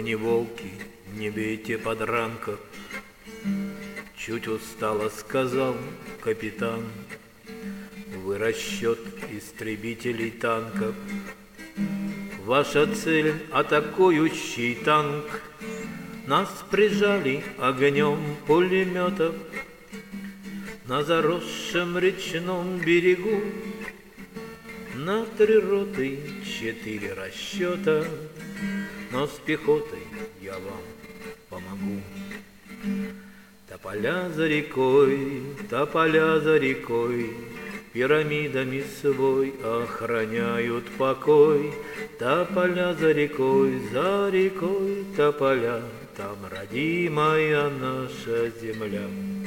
Вы не волки, не бейте подранков, чуть устало сказал капитан. Вы расчет истребителей танков, ваша цель — атакующий танк. Нас прижали огнем пулеметов на заросшем речном берегу. На 3 роты 4 расчета, но с пехотой я вам помогу. Тополя за рекой, тополя за рекой, пирамидами свой охраняют покой. Тополя за рекой, тополя, там родимая наша земля.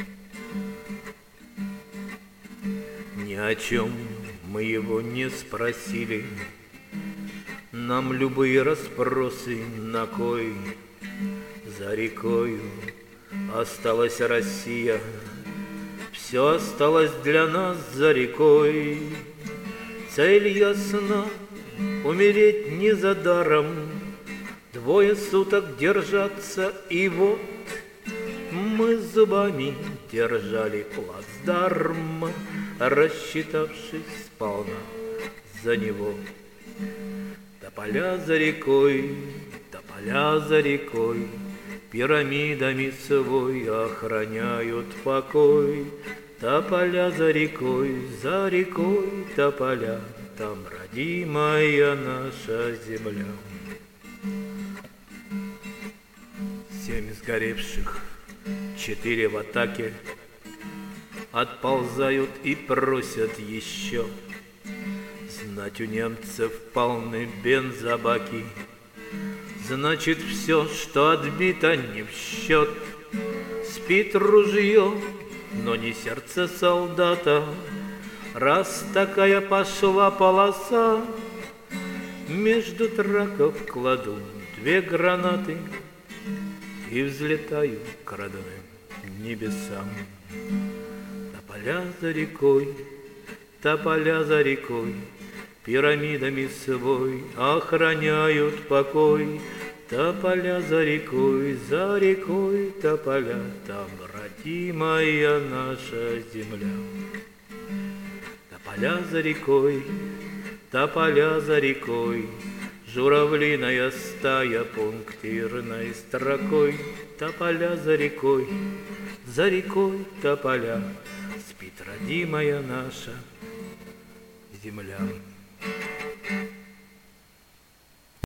Ни о чем мы его не спросили, нам любые расспросы на кой. За рекою осталась Россия, все осталось для нас за рекой. Цель ясна — умереть не за даром, 2 суток держаться, и вот мы зубами держали плацдарм, рассчитавшись сполна за него. Тополя за рекой, тополя за рекой, пирамидами свой охраняют покой. Тополя за рекой, тополя, там родимая наша земля. 7 сгоревших, 4 в атаке, отползают и просят еще. Знать, у немцев полны бензобаки, значит, все, что отбито, не в счет. Спит ружье, но не сердце солдата. Раз такая пошла полоса, между траков кладу 2 гранаты и взлетаю к родным небесам. Тополя за рекой, тополя за рекой, пирамидами свой охраняют покой. Тополя за рекой, тополя, там родимая наша земля. Тополя за рекой, тополя за рекой, журавлиная стая пунктирной строкой. Тополя за рекой, тополя, спит родимая наша земля.